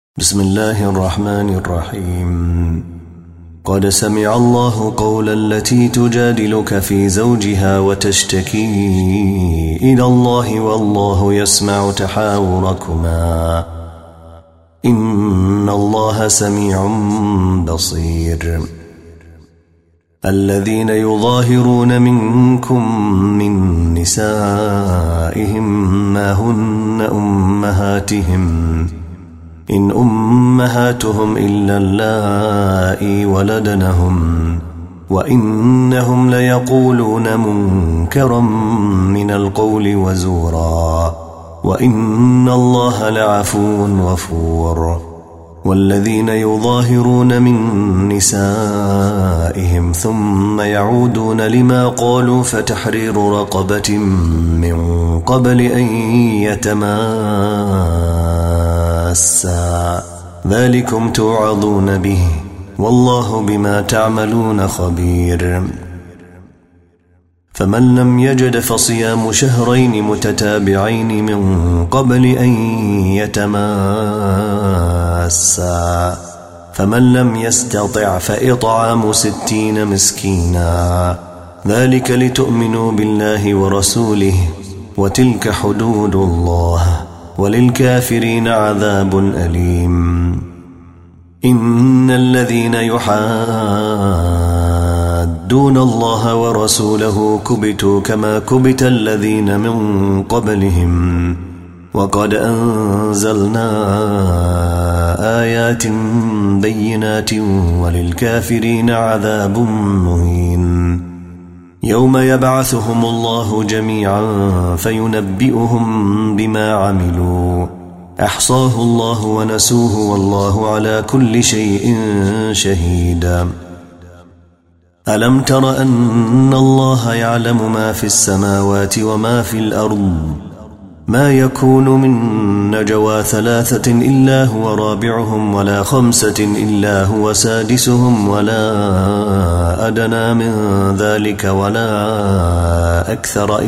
بسم الله الرحمن الرحيم. قد سمع الله قول التي تجادلك في زوجها وتشتكي إلى الله والله يسمع تحاوركما إن الله سميع بصير. الذين يظاهرون منكم من نسائهم ما هن أمهاتهم إن أمهاتهم إلا اللائي ولدنهم وإنهم ليقولون منكرا من القول وزورا وإن الله لعفو غفور. والذين يظاهرون من نسائهم ثم يعودون لما قالوا فتحرير رقبة من قبل أن يتماسا ذلكم توعظون به والله بما تعملون خبير. فمن لم يجد فصيام شهرين متتابعين من قبل أن يتماسا فمن لم يستطع فإطعام 60 مسكينا ذلك لتؤمنوا بالله ورسوله وتلك حدود الله وللكافرين عذاب أليم. إن الذين يحادون الله ورسوله كبتوا كما كبت الذين من قبلهم وقد أنزلنا آيات بينات وللكافرين عذاب مهين. يوم يبعثهم الله جميعا فينبئهم بما عملوا أحصاه الله ونسوه والله على كل شيء شهيد. ألم تر أن الله يعلم ما في السماوات وما في الأرض ما يكون من نجوى 3 إلا هو رابعهم ولا 5 إلا هو سادسهم ولا أدنى من ذلك ولا أكثر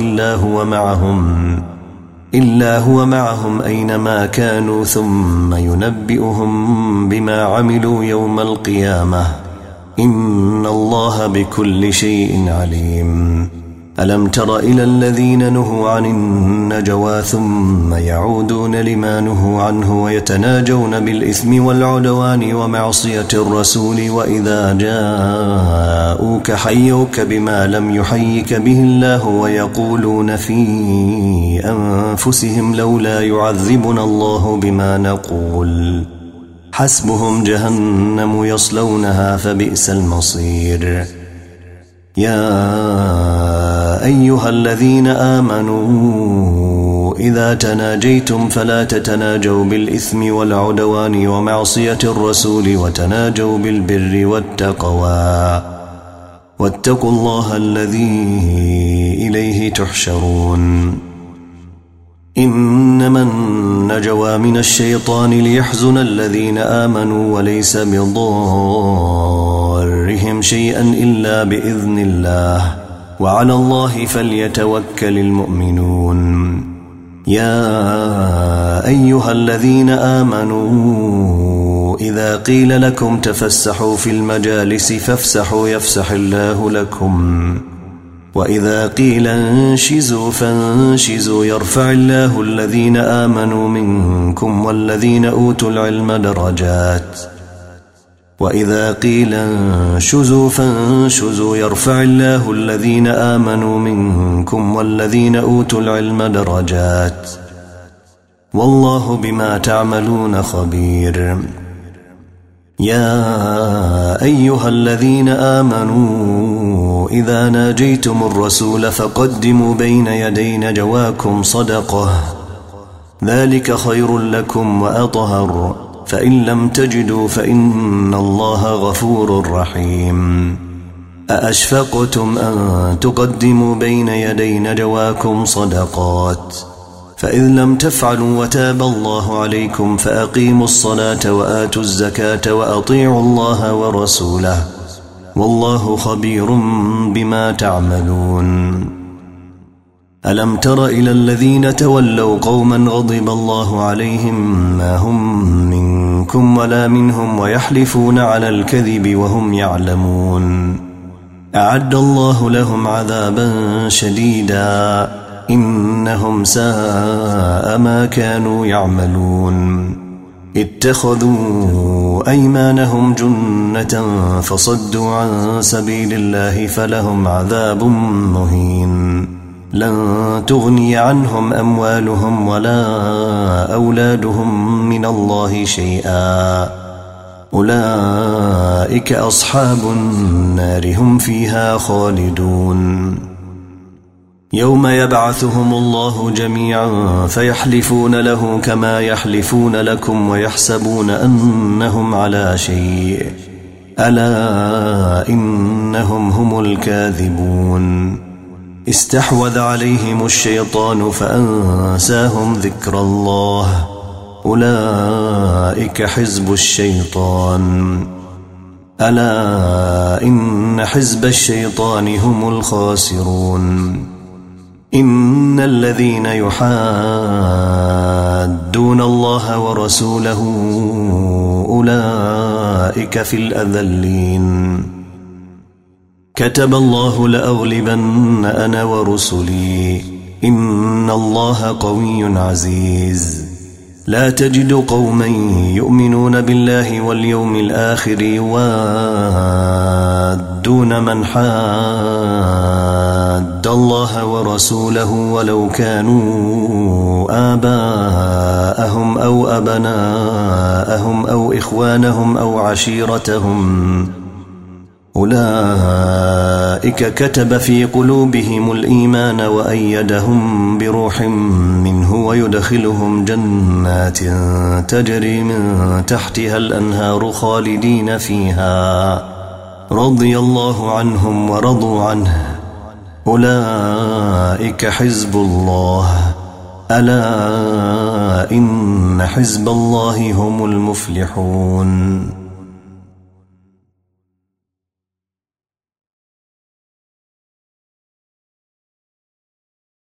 إلا هو معهم أينما كانوا ثم ينبئهم بما عملوا يوم القيامة إن الله بكل شيء عليم. ألم تر إلى الذين نهوا عن النجوى ثم يعودون لما نهوا عنه ويتناجون بالإثم والعدوان ومعصية الرسول وإذا جاءوك حيوك بما لم يحيك به الله ويقولون في أنفسهم لولا يعذبنا الله بما نقول حسبهم جهنم يصلونها فبئس المصير. يا أيها الذين آمنوا إذا تناجيتم فلا تتناجوا بالإثم والعدوان ومعصية الرسول وتناجوا بالبر والتقوى واتقوا الله الذي إليه تحشرون. إنما النجوى من الشيطان ليحزن الذين آمنوا وليس بضارهم شيئا إلا بإذن الله وعلى الله فليتوكل المؤمنون. يا أيها الذين آمنوا إذا قيل لكم تفسحوا في المجالس فافسحوا يفسح الله لكم وإذا قيل انشزوا فانشزوا يرفع الله الذين آمنوا منكم والذين أوتوا العلم درجات وإذا قيل انشزوا فانشزوا يرفع الله الذين آمنوا منكم والذين أوتوا العلم درجات والله بما تعملون خبير. يا أيها الذين آمنوا إذا ناجيتم الرسول فقدموا بين يدي نجواكم صدقة ذلك خير لكم وأطهر فإن لم تجدوا فإن الله غفور رحيم. أأشفقتم أن تقدموا بين يدي نجواكم صدقات فإذ لم تفعلوا وتاب الله عليكم فأقيموا الصلاة وآتوا الزكاة وأطيعوا الله ورسوله والله خبير بما تعملون. ألم تر إلى الذين تولوا قوما غضب الله عليهم ما هم منكم ولا منهم ويحلفون على الكذب وهم يعلمون أعد الله لهم عذابا شديدا إنهم ساء ما كانوا يعملون اتخذوا أيمانهم جنة فصدوا عن سبيل الله فلهم عذاب مهين لن تغني عنهم أموالهم ولا أولادهم من الله شيئا أولئك أصحاب النار هم فيها خالدون يوم يبعثهم الله جميعا فيحلفون له كما يحلفون لكم ويحسبون أنهم على شيء ألا إنهم هم الكاذبون استحوذ عليهم الشيطان فأنساهم ذكر الله أولئك حزب الشيطان ألا إن حزب الشيطان هم الخاسرون إن الذين يحادون الله ورسوله أولئك في الأذلين كتب الله لأغلبن أنا ورسلي إن الله قوي عزيز لا تجد قوما يؤمنون بالله واليوم الآخر يوادون من حاد الله ورسوله ولو كانوا آباءهم أو أبناءهم أو إخوانهم أو عشيرتهم أولئك كتب في قلوبهم الإيمان وأيدهم بروح منه ويدخلهم جنات تجري من تحتها الأنهار خالدين فيها رضي الله عنهم ورضوا عنه أولئك حزب الله ألا إن حزب الله هم المفلحون